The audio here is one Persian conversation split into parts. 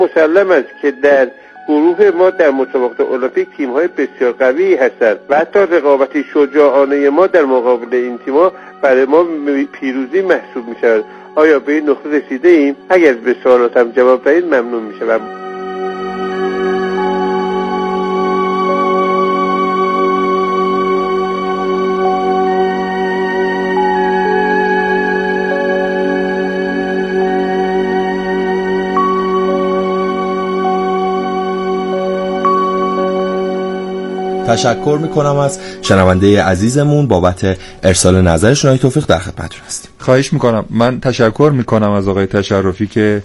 مسلم است که در گروه ما در مسابقات المپیک تیم‌های بسیار قوی هستند و حتی رقابت شجاعانه ما در مقابل این تیم‌ها برای ما پیروزی محسوب می‌شود. آیا به این نقطه رسیده ایم؟ اگر به سوالاتم جواب دهید ممنون می‌شوم. تشکر میکنم از شنونده عزیزمون بابت ارسال نظرشون. آقای توفیق در خدمتتون هستیم. خواهش میکنم. من تشکر میکنم از آقای تشرفی که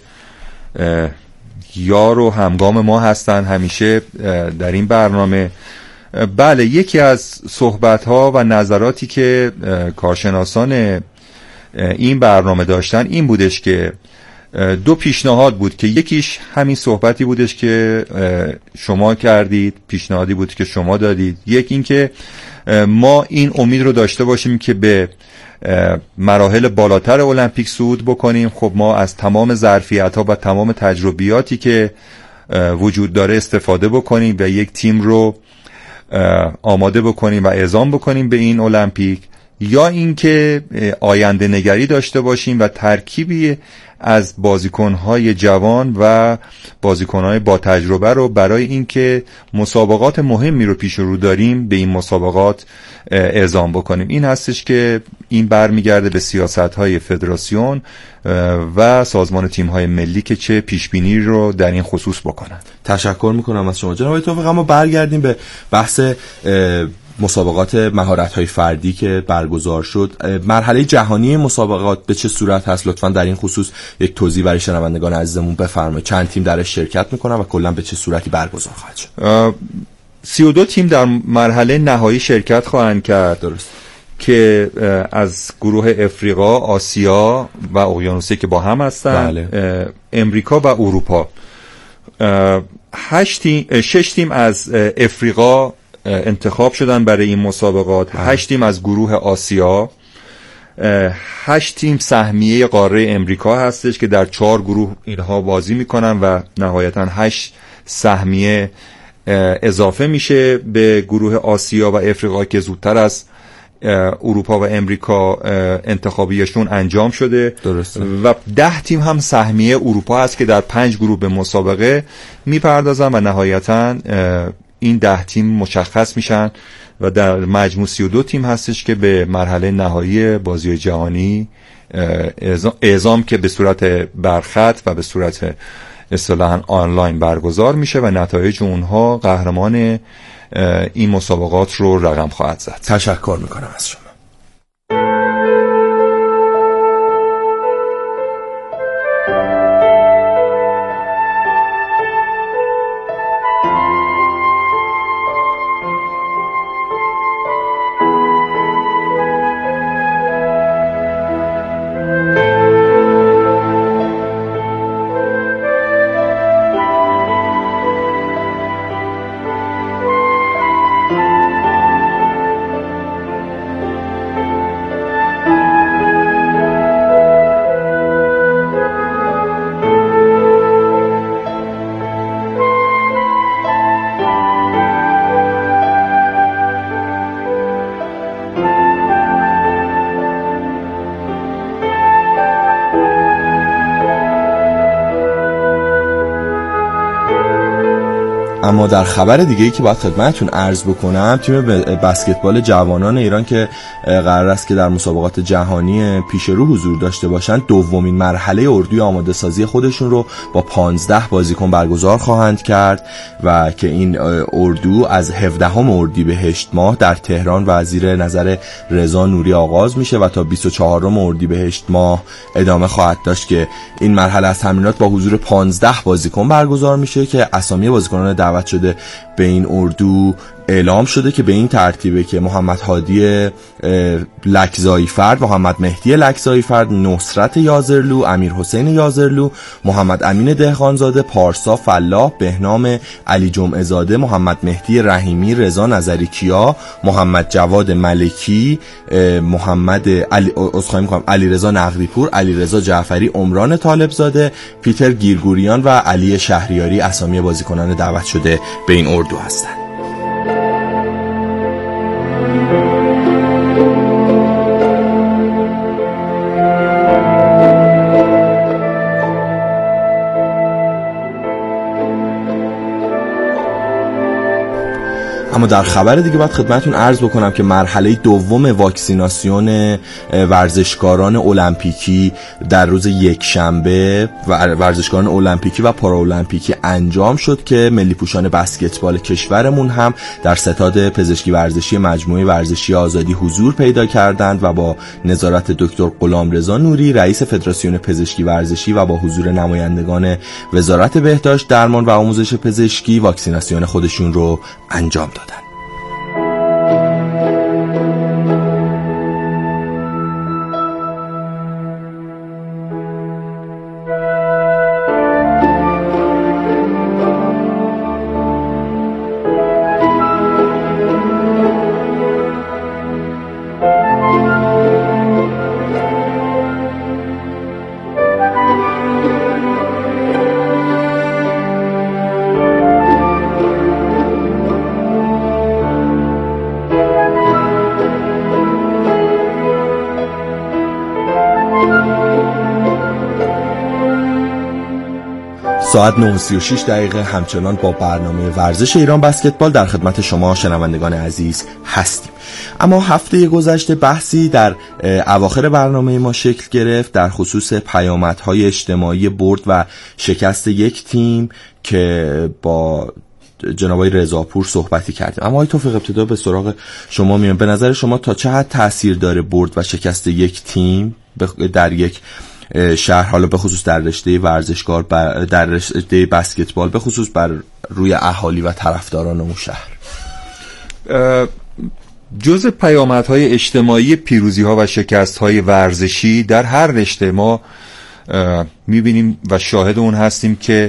یار و همگام ما هستن همیشه در این برنامه. بله، یکی از صحبت‌ها و نظراتی که کارشناسان این برنامه داشتن این بودش که دو پیشنهاد بود که یکیش همین صحبتی بودش که شما کردید، پیشنهادی بود که شما دادید. یک این که ما این امید رو داشته باشیم که به مراحل بالاتر المپیک صعود بکنیم. خب ما از تمام ظرفیت‌ها و تمام تجربیاتی که وجود داره استفاده بکنیم و یک تیم رو آماده بکنیم و اعزام بکنیم به این المپیک، یا اینکه آینده نگری داشته باشیم و ترکیبی از بازیکن‌های جوان و بازیکن‌های با تجربه رو برای اینکه مسابقات مهمی رو پیش رو داریم به این مسابقات اعزام بکنیم. این هستش که این برمیگرده به سیاست‌های فدراسیون و سازمان تیم‌های ملی که چه پیشبینی رو در این خصوص بکنن. تشکر میکنم از شما جناب توفیق. اما برگردیم به بحث مسابقات مهارت‌های فردی که برگزار شد. مرحله جهانی مسابقات به چه صورت هست؟ لطفاً در این خصوص یک توضیح برای شنوندگان عزیزمون بفرمایید. چند تیم درش شرکت میکنن و کلاً به چه صورتی برگزار خواهد شد؟ 32 تیم در مرحله نهایی شرکت خواهند کرد. درست. که از گروه افریقا، آسیا و اقیانوسیه که با هم هستن. بله. امریکا و اروپا. 6 تیم از افریقا انتخاب شدن برای این مسابقات. 8 تیم از گروه آسیا. 8 تیم سهمیه قاره امریکا هستش که در 4 گروه اینها بازی میکنن و نهایتا 8 سهمیه اضافه میشه به گروه آسیا و افریقا که زودتر از اروپا و امریکا انتخابیشون انجام شده. درسته. و 10 تیم هم سهمیه اروپا هست که در 5 گروه به مسابقه میپردازن و نهایتا این 10 تیم مشخص میشن و در مجموع 32 تیم هستش که به مرحله نهایی بازی جهانی اعزام که به صورت برخط و به صورت اصطلاحاً آنلاین برگزار میشه و نتایج اونها قهرمان این مسابقات رو رقم خواهد زد. تشکر میکنم از شما. اما در خبر دیگه‌ای که باید خدمتتون عرض بکنم، تیم بسکتبال جوانان ایران که قرار است که در مسابقات جهانی پیش رو حضور داشته باشند، دومین مرحله اردوی آماده سازی خودشون رو با 15 بازیکن برگزار خواهند کرد و که این اردو از 17 اردیبهشت ماه در تهران و زیر نظر رضا نوری آغاز میشه و تا 24 اردیبهشت ماه ادامه خواهد داشت که این مرحله از تمرینات با حضور 15 بازیکن برگزار میشه که اسامی بازیکنان دعوت شده به این اردو اعلام شده که به این ترتیبه که محمد هادی لکزایی‌فرد، محمد مهدی لکزایی‌فرد، نصرت یازرلو، امیر حسین یازرلو، محمد امین دهقانزاده، پارسا فلاح، بهنام علی جمعه زاده، محمد مهدی رحیمی، رضا نظری کیا، محمد جواد ملکی، محمد علیرضا نقدی‌پور، علیرضا جعفری، عمران طالبزاده، پیتر گیرگوریان و علی شهریاری اسامی بازیکنان دعوت شده به این اردو هستند. اما در خبر دیگه باید خدمتتون عرض بکنم که مرحله دوم واکسیناسیون ورزشکاران المپیکی در روز یکشنبه ورزشکاران المپیکی و پارالمپیکی انجام شد که ملی پوشان بسکتبال کشورمون هم در ستاد پزشکی ورزشی مجموعه ورزشی آزادی حضور پیدا کردند و با نظارت دکتر غلامرضا نوری رئیس فدراسیون پزشکی ورزشی و با حضور نمایندگان وزارت بهداشت، درمان و آموزش پزشکی واکسیناسیون خودشون رو انجام دادن. ساعت 9:36 همچنان با برنامه ورزش ایران بسکتبال در خدمت شما شنوندگان عزیز هستیم. اما هفته گذشته بحثی در اواخر برنامه ما شکل گرفت در خصوص پیامدهای اجتماعی برد و شکست یک تیم که با جناب رضاپور صحبتی کردیم. اما آقای توفیق ابتدا به سراغ شما میام. به نظر شما تا چه حد تأثیر داره برد و شکست یک تیم در یک شهر، حالا به خصوص در رشته ورزشکار، در رشته بسکتبال به خصوص بر روی اهالی و طرفداران اون شهر؟ جز پیامدهای اجتماعی پیروزی‌ها و شکست‌های ورزشی در هر رشته ما می‌بینیم و شاهد اون هستیم که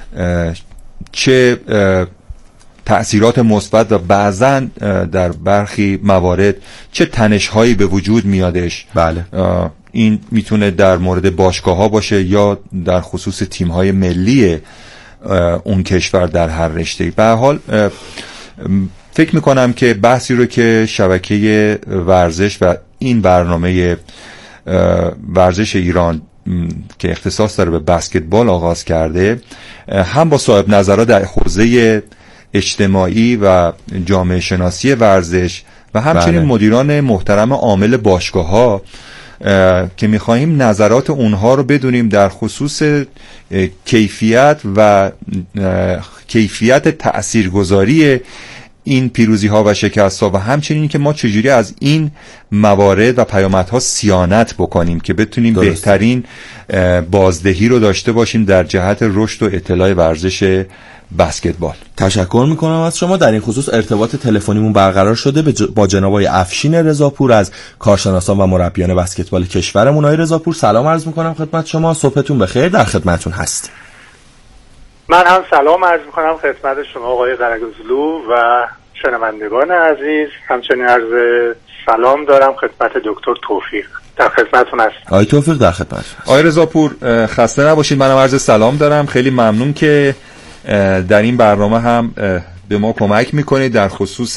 چه تأثیرات مثبت و بعضاً در برخی موارد چه تنش‌هایی به وجود میادش. بله. این میتونه در مورد باشگاه‌ها باشه یا در خصوص تیم‌های ملی اون کشور در هر رشته‌ای. به هر حال فکر میکنم که بحثی رو که شبکه ورزش و این برنامه ورزش ایران که اختصاص داره به بسکتبال آغاز کرده، هم با صاحب نظرها در حوزه اجتماعی و جامعه شناسی ورزش و همچنین مدیران محترم عامل باشگاه‌ها که می‌خواهیم نظرات اونها رو بدونیم در خصوص کیفیت و کیفیت تأثیرگذاری این پیروزی‌ها و شکست‌ها و همچنین که ما چجوری از این موارد و پیامدها صیانت بکنیم که بتونیم بهترین بازدهی رو داشته باشیم در جهت رشد و اطلاع ورزش بسکتبال. تشکر میکنم از شما. در این خصوص ارتباط تلفنیمون برقرار شده با جناب آقای افشین رضاپور از کارشناسان و مربیان بسکتبال کشورمون. آقای رضاپور سلام عرض میکنم خدمت شما، صبحتون بخیر، در خدمتتون هستیم. من هم سلام عرض میکنم خدمت شما آقای قرگزلو و شنوندگان عزیز. همچنین عرض سلام دارم خدمت دکتر توفیق، در خدمتتون هستم. آقای توفیق در خدمت. آقای رضاپور خسته نباشید، منم عرض سلام دارم. خیلی ممنون که در این برنامه هم به ما کمک میکنید در خصوص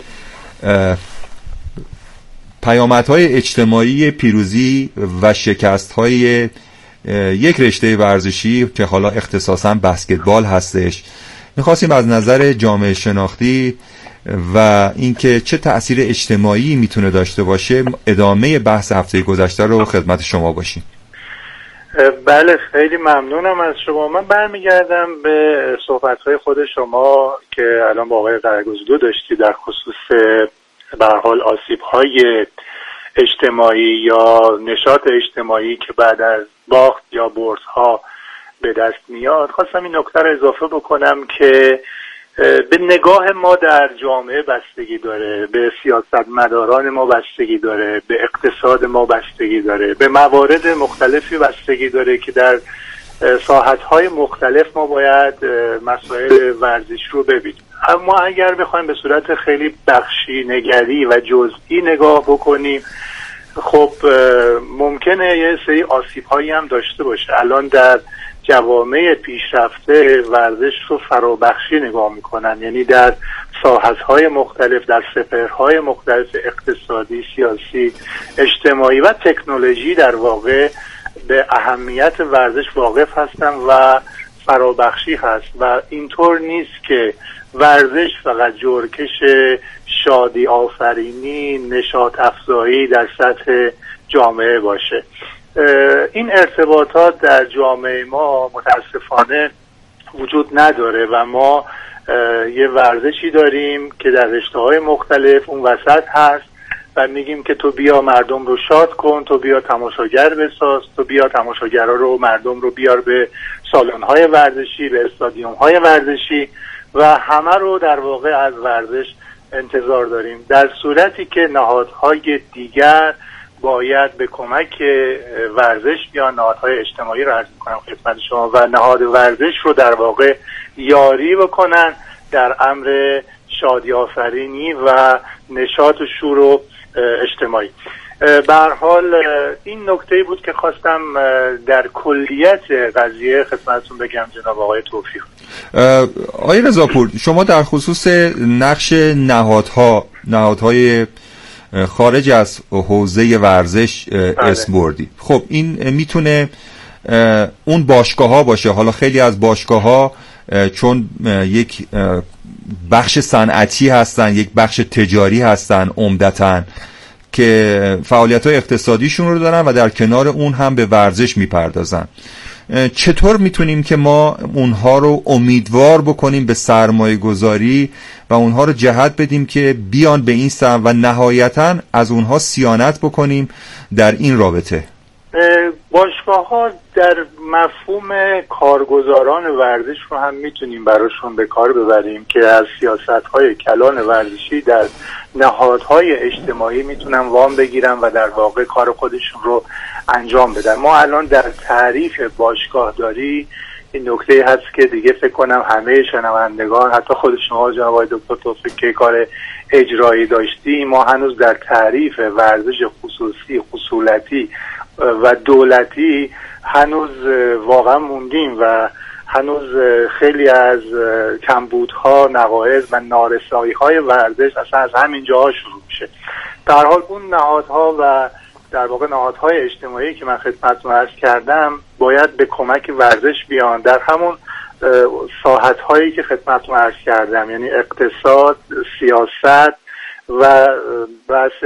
پیامدهای اجتماعی پیروزی و شکست‌های یک رشته ورزشی که حالا اختصاصاً بسکتبال هستش. میخواستیم از نظر جامعه شناختی و اینکه چه تأثیر اجتماعی میتونه داشته باشه ادامه بحث هفته گذشته رو خدمت شما باشیم. بله خیلی ممنونم از شما. من برمیگردم به صحبت‌های خود شما که الان با آقای قرگزلو داشتی در خصوص به هر حال آسیب‌های اجتماعی یا نشاط اجتماعی که بعد از باخت یا بردها به دست میاد. خواستم این نکته رو اضافه بکنم که به نگاه ما در جامعه بستگی داره، به سیاستمداران ما بستگی داره، به اقتصاد ما بستگی داره، به موارد مختلفی بستگی داره که در ساحت‌های مختلف ما باید مسائل ورزش رو ببینیم. اما اگر بخوایم به صورت خیلی بخشی نگری و جزئی نگاه بکنیم، خب ممکنه یه سری آسیب‌هایی هم داشته باشه. الان در جوامع پیشرفته ورزش رو فرابخشی نگاه میکنن، یعنی در ساحت‌های مختلف، در سپهرهای مختلف اقتصادی، سیاسی، اجتماعی و تکنولوژی در واقع به اهمیت ورزش واقف هستن و فرابخشی هست و اینطور نیست که ورزش فقط جرکش شادی آفرینی، نشاط افزایی در سطح جامعه باشه. این ارتباطات در جامعه ما متاسفانه وجود نداره و ما یه ورزشی داریم که در رشته‌های مختلف اون وسط هست و میگیم که تو بیا مردم رو شاد کن، تو بیا تماشاگر بساز، تو بیا تماشاگرها رو، مردم رو بیار به سالن‌های ورزشی، به استادیوم‌های ورزشی و همه رو در واقع از ورزش انتظار داریم، در صورتی که نهادهای دیگر باید به کمک ورزش یا نهادهای اجتماعی رو عرض می‌کنم خدمت شما و نهاد ورزش رو در واقع یاری بکنن در امر شادی آفرینی و نشاط و شور و اجتماعی. به هر حال این نکته بود که خواستم در کلیت قضیه خدمتتون بگم جناب آقای توفیق. آقای رضاپور، شما در خصوص نقش نهادهای خارج از حوزه ورزش اسم بردید. خب این میتونه اون باشگاه ها باشه. حالا خیلی از باشگاه ها چون یک بخش صنعتی هستن، یک بخش تجاری هستن عمدتاً که فعالیت‌های اقتصادیشون رو دارن و در کنار اون هم به ورزش میپردازن. چطور میتونیم که ما اونها رو امیدوار بکنیم به سرمایه گذاری و اونها رو جهت بدیم که بیان به این سمت و نهایتاً از اونها صیانت بکنیم در این رابطه؟ باشگاه ها در مفهوم کارگزاران ورزش رو هم میتونیم براشون به کار ببریم که از سیاست‌های کلان ورزشی در نهادهای اجتماعی میتونن وام بگیرن و در واقع کار خودشون رو انجام بدن. ما الان در تعریف باشگاه داری این نکته هست که دیگه فکر کنم همه شنوندگان، حتی خود شما جناب آقای دکتر توفیق که کار اجرایی داشتی، ما هنوز در تعریف ورزش خصوصی، خصولتی و دولتی هنوز واقعا موندیم و هنوز خیلی از کمبودها، نقایص و نارسایی‌های ورزش اصلا از همین جاها شروع میشه. در حال اون نهادها و در واقع نهادهای اجتماعی که من خدمتتون عرض کردم باید به کمک ورزش بیان در همون ساحت‌هایی که خدمتتون عرض کردم، یعنی اقتصاد، سیاست و بحث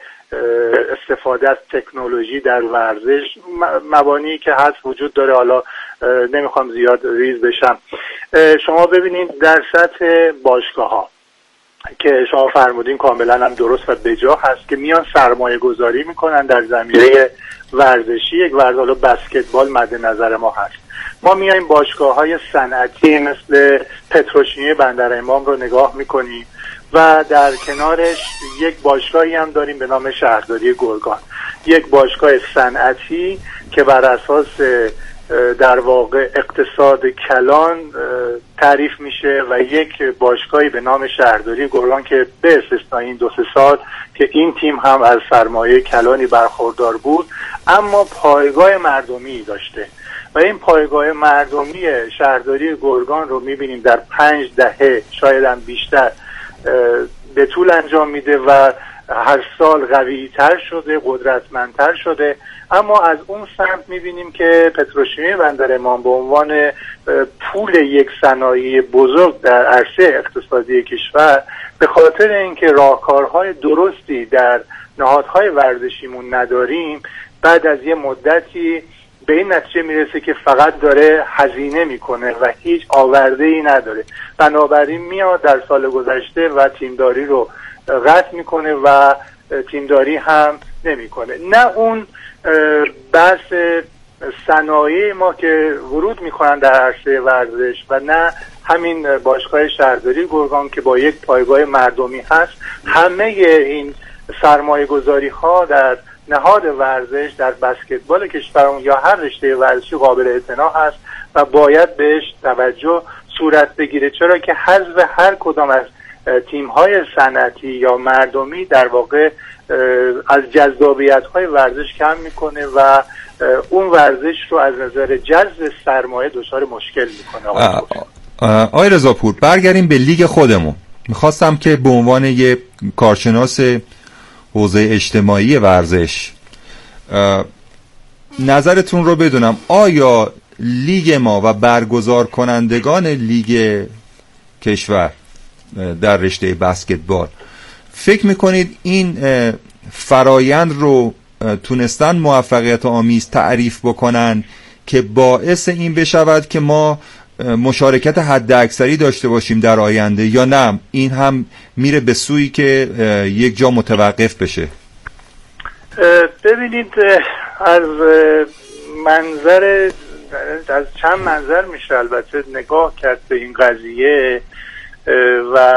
استفاده از تکنولوژی در ورزش، مبانی که هست وجود داره. حالا نمیخوام زیاد ریز بشم. شما ببینید در سطح باشگاه ها که شما فرمودین کاملا هم درست و بجا هست که میان سرمایه گذاری میکنن در زمینه ورزشی. یک ورزش، حالا بسکتبال مد نظر ما هست، ما میایم باشگاه های صنعتی مثل پتروشیمی بندر امام رو نگاه میکنیم و در کنارش یک باشگاهی هم داریم به نام شهرداری گرگان، یک باشگاه صنعتی که بر اساس در واقع اقتصاد کلان تعریف میشه و یک باشگاهی به نام شهرداری گرگان که به استثنای این 2-3 سال که این تیم هم از سرمایه کلانی برخوردار بود اما پایگاه مردمی داشته و این پایگاه مردمی شهرداری گرگان رو میبینیم در 5 دهه شاید هم بیشتر به طول انجام میده و هر سال قوی‌تر شده، قدرتمندتر شده. اما از اون سمت میبینیم که پتروشیمی بندر امام به عنوان پول یک صنایع بزرگ در عرصه اقتصادی کشور به خاطر اینکه راهکارهای درستی در نهادهای ورزشیمون نداریم، بعد از یه مدتی به این نتیجه میرسه که فقط داره هزینه میکنه و هیچ آورده‌ای نداره. بنابراین میاد در سال گذشته و تیمداری رو قطع میکنه و تیمداری هم نمیکنه. نه اون بحث صنایع ما که ورود میکنن در عرصه ورزش و نه همین باشگاه شهرداری گرگان که با یک پایگاه مردمی هست، همه این سرمایه گذاری ها در نهاد ورزش در بسکتبال کشورمون یا هر رشته ورزشی قابل اعتنا هست و باید بهش توجه صورت بگیره، چرا که حذف هر کدام از تیم‌های صنعتی یا مردمی در واقع از جذابیت‌های ورزش کم میکنه و اون ورزش رو از نظر جذب سرمایه دچار مشکل میکنه. آقای رضاپور، برگردیم به لیگ خودمون. میخواستم که به عنوان یک کارشناس حوزه اجتماعی ورزش نظرتون رو بدونم. آیا لیگ ما و برگزار کنندگان لیگ کشور در رشته بسکتبال فکر میکنید این فرایند رو تونستن موفقیت آمیز تعریف بکنن که باعث این بشود که ما مشارکت حد اکثری داشته باشیم در آینده، یا نه این هم میره به سوی که یک جا متوقف بشه؟ ببینید، از چند منظر میشه البته نگاه کرد به این قضیه و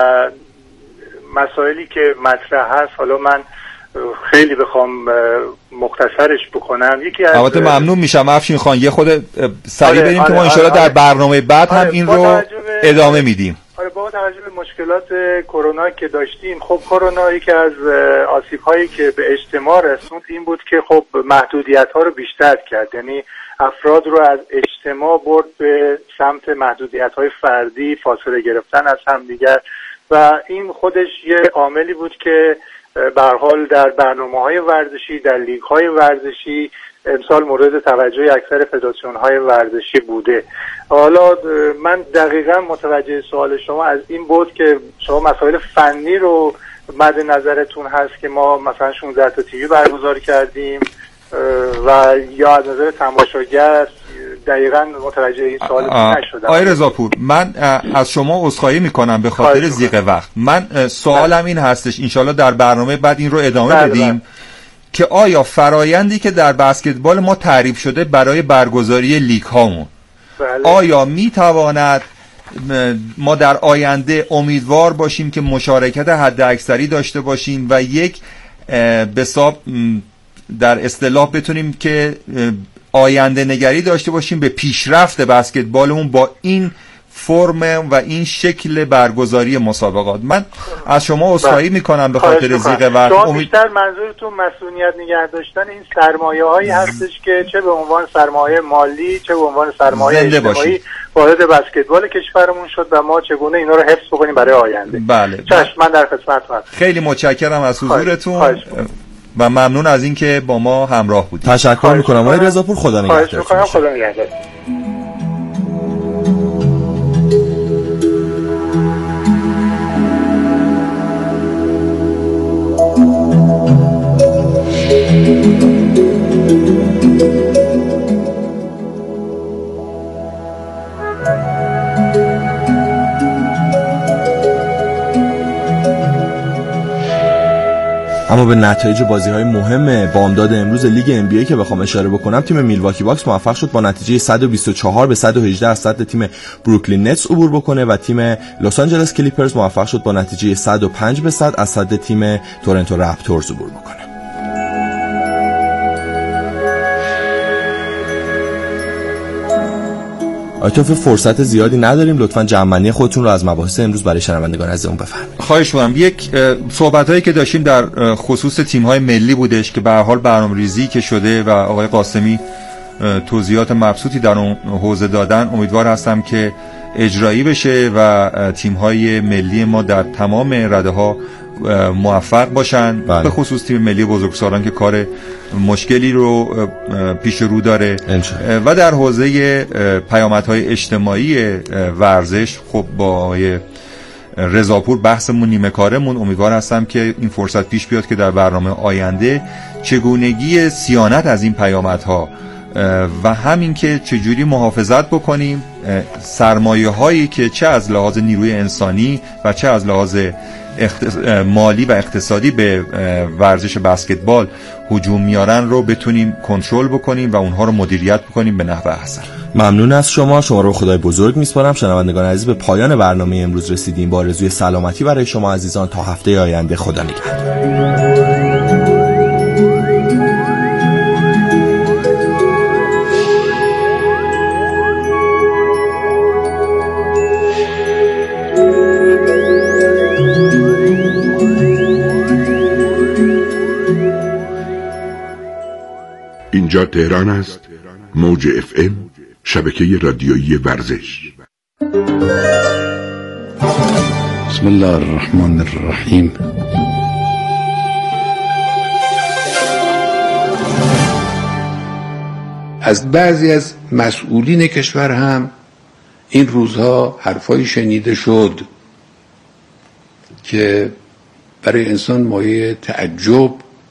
مسائلی که مطرح هست. حالا من خیلی بخوام مختصرش بکنم، یکی از البته ممنون میشم افشین خان یه خود سریع بریم که ما انشالله در برنامه بعد هم این رو ادامه میدیم. با توجه به مشکلات کرونا که داشتیم، خب کرونا یکی از آسیب‌هایی که به اجتماع رسوند این بود که خب محدودیت‌ها رو بیشتر کرد، یعنی افراد رو از اجتماع برد به سمت محدودیت‌های فردی، فاصله گرفتن از همدیگر و این خودش یه عاملی بود که به هر حال در برنامه‌های ورزشی، در لیگ‌های ورزشی امسال مورد توجه اکثر فدراسیون‌های ورزشی بوده. حالا من دقیقاً متوجه سوال شما از این بود که شما مسائل فنی رو مد نظرتون هست که ما مثلا 16 تا تیوی برگزار کردیم و یا از نظر تماشاگر. دقیقاً متوجه این سوال نشدم. آقای رضاپور، من از شما عذرخواهی میکنم به خاطر ضیق وقت. من سوالم این هستش، انشالله در برنامه بعد این رو ادامه بدیم، که آیا فرایندی که در بسکتبال ما تعریف شده برای برگزاری لیگ هامون آیا میتواند ما در آینده امیدوار باشیم که مشارکت حد اکثری داشته باشیم و یک بساب در اصطلاح بتونیم که آینده نگری داشته باشیم به پیشرفت بسکتبالمون با این فرم و این شکل برگزاری مسابقات؟ من از شما عذرخواهی میکنم به خاطر ضیق وقت. شما بیشتر منظورتون مسئولیت نگه داشتن این سرمایه هایی هستش که چه به عنوان سرمایه مالی چه به عنوان سرمایه اجتماعی وارد بسکتبال کشورمون شد و ما چگونه اینا رو حفظ بکنیم برای آینده. بله. چشم، من در خدمتتون. خیلی متشکرم از حضورتون و ممنون از اینکه با ما همراه بودید. تشکر میکنم آقای رضاپور. خدا نگهدار. خدا نگهدار. اما به نتایج بازی‌های مهم بامداد امروز لیگ NBA که بخوام اشاره بکنم، تیم میلواکی باکس موفق شد با نتیجه 124 به 118 از صد تیم بروکلین نتس عبور بکنه و تیم لس آنجلس کلیپرز موفق شد با نتیجه 105 به 100 از صد تیم تورنتو رپتورز عبور بکنه. آیتوف فرصت زیادی نداریم، لطفاً جمعنی خودتون رو از مباحث امروز برای شنوندگان عزیزمون بفرمایید. خواهش می‌کنم. یک صحبتایی که داشتیم در خصوص تیم‌های ملی بودش که به هر حال برنامه‌ریزی که شده و آقای قاسمی توضیحات مبسوطی در اون حوزه دادن، امیدوار هستم که اجرایی بشه و تیم‌های ملی ما در تمام رده‌ها موفق باشن. بله. به خصوص تیم ملی بزرگسالان که کار مشکلی رو پیش رو داره و در حوزه پیامدهای اجتماعی ورزش خب با آقای رضاپور بحثمون نیمه کارمون، امیدوار هستم که این فرصت پیش بیاد که در برنامه آینده چگونگی صیانت از این پیامدها و همین که چجوری محافظت بکنیم سرمایه هایی که چه از لحاظ نیروی انسانی و چه از لحاظ مالی و اقتصادی به ورزش بسکتبال هجوم میارن رو بتونیم کنترل بکنیم و اونها رو مدیریت بکنیم به نحو احسن. ممنون از شما رو خدای بزرگ میسپارم. شنوندگان عزیز، به پایان برنامه امروز رسیدیم. با آرزوی سلامتی برای شما عزیزان تا هفته آینده. خدا نگهدار. اینجا تهران است. موج FM، شبکه رادیویی ورزش. بسم الله الرحمن الرحیم. از بعضی از مسئولین کشور هم این روزها حرفای شنیده شد که برای انسان مایه تعجب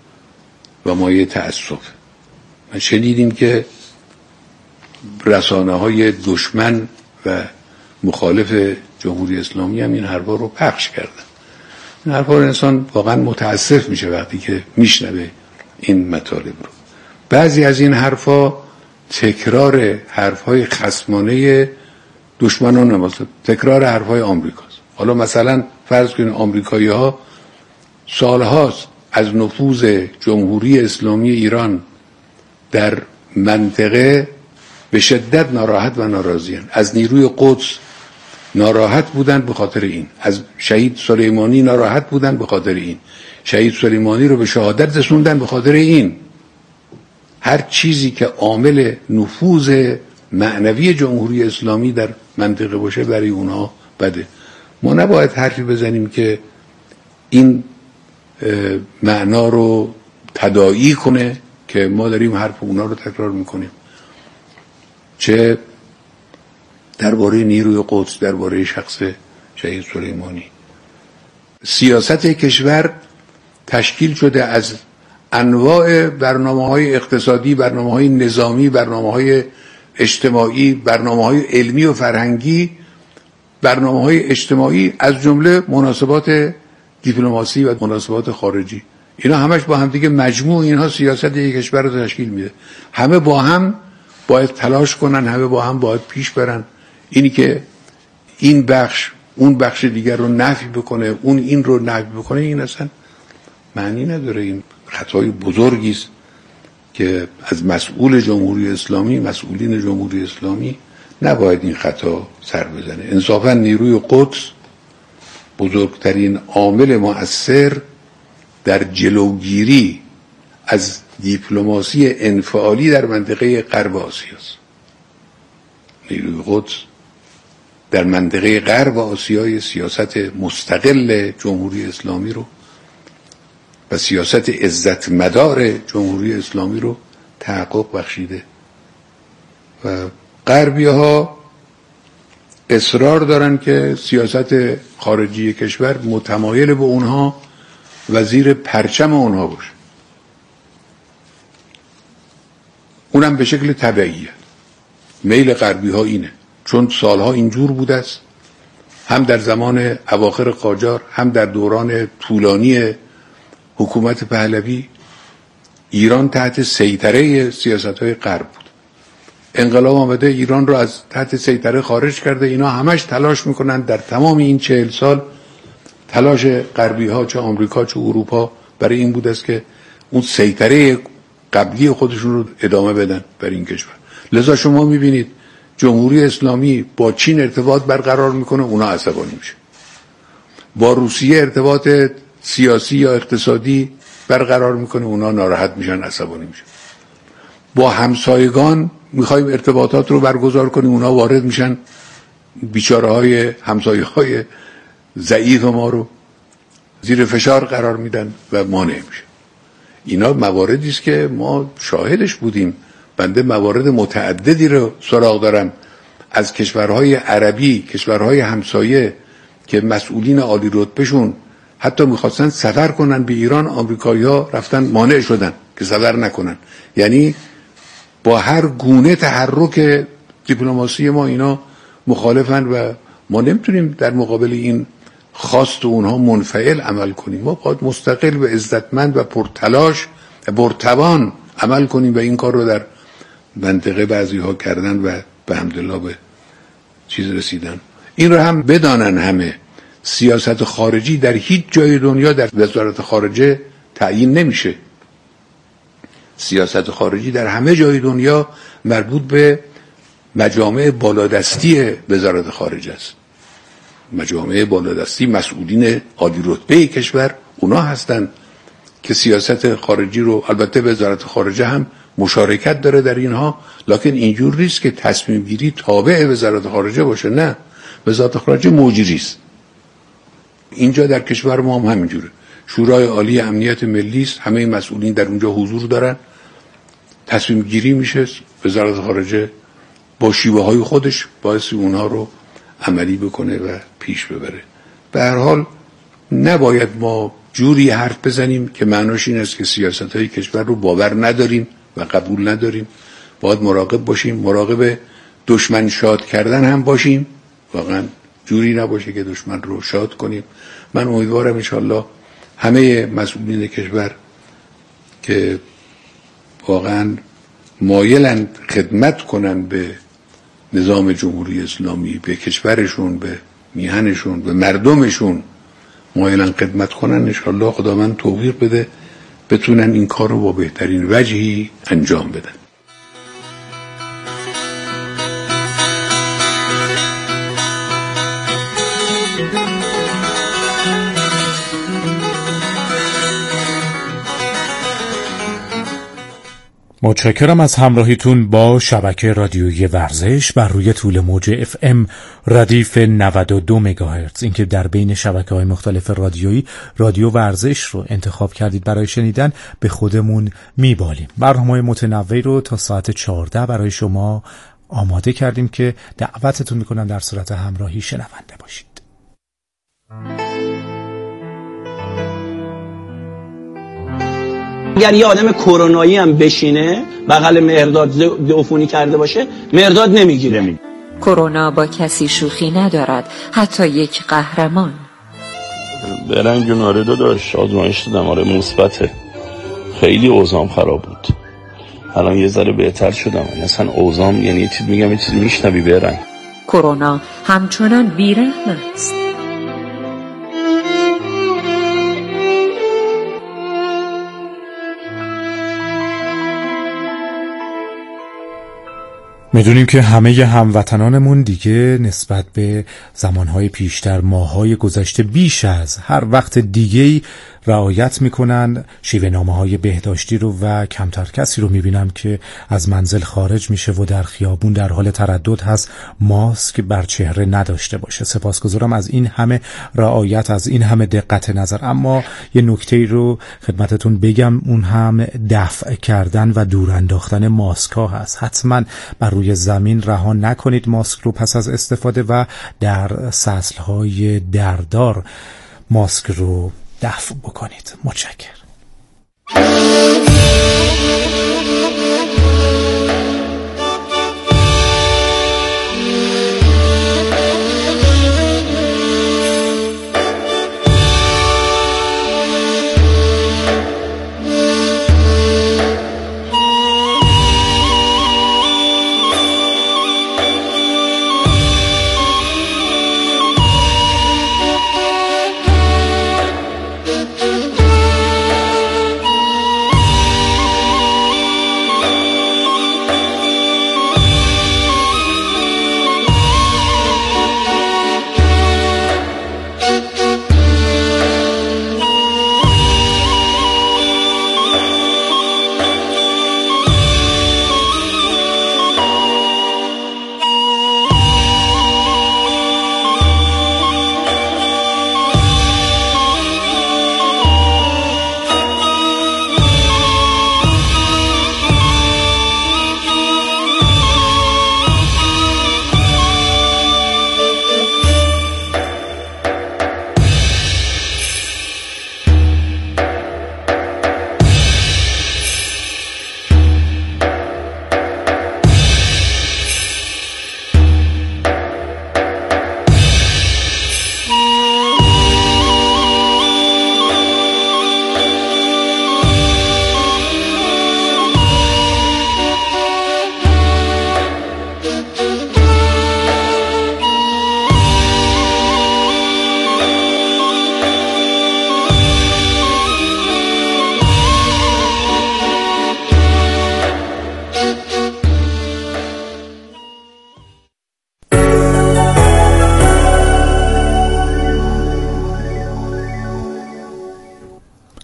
و مایه تأسف. شنیدیم که رسانه‌های دشمن و مخالف جمهوری اسلامی هم این حرفا رو پخش کردن. این حرفا رو انسان واقعا متاسف میشه وقتی که میشنوه این مطالب رو. بعضی از این حرفا تکرار حرفهای خصمانه دشمنان ماست، تکرار حرفهای آمریکاست. حالا مثلا فرض کنید آمریکایی‌ها سالهاست از نفوذ جمهوری اسلامی ایران در منطقه به شدت ناراحت و ناراضی‌اند. از نیروی قدس ناراحت بودند به خاطر این، از شهید سلیمانی ناراحت بودند به خاطر این، شهید سلیمانی رو به شهادت رسوندن به خاطر این. هر چیزی که عامل نفوذ معنوی جمهوری اسلامی در منطقه باشه برای اونها بده. ما نباید حرفی بزنیم که این معنا رو تداعی کنه که ما داریم حرف اونا رو تکرار میکنیم، چه درباره نیروی قدس، درباره شخص شهید سلیمانی. سیاست کشور تشکیل شده از انواع برنامه‌های اقتصادی، برنامه‌های نظامی، برنامه‌های اجتماعی، برنامه‌های علمی و فرهنگی، برنامه‌های اجتماعی، از جمله مناسبات دیپلماسی و مناسبات خارجی. اینا همش با هم دیگه مجموع اینها سیاست یک کشور رو تشکیل میده. همه با هم باید تلاش کنن، همه با هم باید پیش برن. اینی که این بخش اون بخش دیگر رو نفی بکنه، اون این رو نفی بکنه، این اصلا معنی نداره. این خطای بزرگی است که از مسئول جمهوری اسلامی، مسئولین جمهوری اسلامی نباید این خطا سر بزنه. انصافا نیروی قدس بزرگترین عامل مؤثر در جلوگیری از دیپلماسی انفعالی در منطقه غرب آسیا است. نیروی قدس در منطقه غرب آسیای سیاست مستقل جمهوری اسلامی رو و سیاست عزت مدار جمهوری اسلامی رو تحقق بخشیده و غربی ها اصرار دارن که سیاست خارجی کشور متمایل به اونها و زیر پرچم اونها باشه. اونم به شکل طبیعیه. میل غربی ها اینه، چون سالها اینجور بوده است، هم در زمان اواخر قاجار، هم در دوران طولانی حکومت پهلوی. ایران تحت سیطره سیاست‌های غرب بود. انقلاب آمده ایران رو از تحت سیطره خارج کرده. اینا همش تلاش میکنن در تمام این 40 سال، تلاش غربی ها چه آمریکا چه اروپا برای این بود است که اون سیطره قبلی خودشون رو ادامه بدن بر این کشور. لذا شما میبینید جمهوری اسلامی با چین ارتباط برقرار میکنه، اونا عصبانی میشه. با روسیه ارتباط سیاسی یا اقتصادی برقرار میکنه، اونا ناراحت میشن، عصبانی میشن. با همسایگان میخوایم ارتباطات رو برگزار کنیم، اونا وارد میشن، بیچاره های همسایه های ضعیف ما رو زیر فشار قرار میدن و مانع میشه. اینا مواردی است که ما شاهدش بودیم. بنده موارد متعددی رو سراغ دارم از کشورهای عربی، کشورهای همسایه که مسئولین عالی رتبهشون حتی میخواستن سفر کنن به ایران، آمریکایی‌ها رفتن مانع شدن که سفر نکنن. یعنی با هر گونه تحرک دیپلماسی ما اینا مخالفن و ما نمیتونیم در مقابل این خواست اونها منفعل عمل کنیم. ما باید مستقل و عزتمند و پرتلاش و پرتوان عمل کنیم و این کار رو در منطقه بعضی ها کردن و به حمدالله به چیز رسیدن. این رو هم بدانن همه، سیاست خارجی در هیچ جای دنیا در وزارت خارجه تعیین نمیشه. سیاست خارجی در همه جای دنیا مربوط به مجامع بالادستی وزارت خارجه است. مجامع بالادستی مسئولین عالی رتبه کشور اونا هستن که سیاست خارجی رو، البته وزارت خارجه هم مشارکت داره در اینها، لکن اینجور نیست که تصمیم گیری تابع وزارت خارجه باشه. نه، وزارت خارجه مجری است. اینجا در کشور ما هم همینجوره. شورای عالی امنیت ملی است، همه مسئولین در اونجا حضور دارن، تصمیم گیری میشه، وزارت خارجه با شیوه های خودش باعث اونها رو عملی بکنه و پیش ببره. به هر حال نباید ما جوری حرف بزنیم که معناش این است که سیاست های کشور رو باور نداریم و قبول نداریم. باید مراقب باشیم، مراقب دشمن شاد کردن هم باشیم، واقعا جوری نباشه که دشمن رو شاد کنیم. من امیدوارم انشالله همه مسئولین کشور که واقعا مایلند خدمت کنن به نظام جمهوری اسلامی، به کشورشون، به میهنشون، به مردمشون مایلن خدمت کنن، انشالله خداوند توفیق بده بتونن این کار رو با بهترین وجهی انجام بدن. متشکرم از همراهیتون با شبکه رادیویی ورزش بر روی طول موج FM ردیف 92 مگاهرتز. اینکه در بین شبکه‌های مختلف رادیویی رادیو ورزش رو انتخاب کردید برای شنیدن به خودمون میبالیم. برنامه‌های متنوعی رو تا ساعت 14 برای شما آماده کردیم که دعوتتون میکنم در صورت همراهی شنونده باشید. اگر یه آدم کرونایی هم بشینه بغل مهرداد عفونی کرده باشه، مهرداد نمیگیره. کرونا با کسی شوخی ندارد، حتی یک قهرمان. برنگ آره داداش، آزمایش دادم، آره مثبته. خیلی اوضاعم خراب بود، الان یه ذره بهتر شدم. اصلا اوضاعم یعنی یه چیز میگم یه چیز میشنوی برنگ. کرونا همچنان بیرحم است. میدونیم که همه هموطنانمون دیگه نسبت به زمانهای پیشتر، ماهای گذشته، بیش از هر وقت دیگه‌ای رعایت میکنن شیوه نامه‌های بهداشتی رو و کمتر کسی رو میبینم که از منزل خارج میشه و در خیابون در حال تردد هست ماسک بر چهره نداشته باشه. سپاسگزارم از این همه رعایت، از این همه دقت نظر. اما یه نکته رو خدمتتون بگم، اون هم دفع کردن و دور انداختن ماسک ها هست. حتما بر روی زمین رها نکنید ماسک رو پس از استفاده و در سطل‌های دردار ماسک رو دفع بکنید. متشکرم.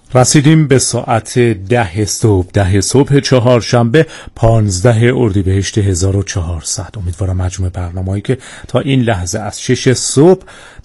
رسیدیم به ساعت 10 صبح چهارشنبه 15 اردیبهشت 1400. امیدوارم مجموع برنامه‌ای که تا این لحظه از 6 صبح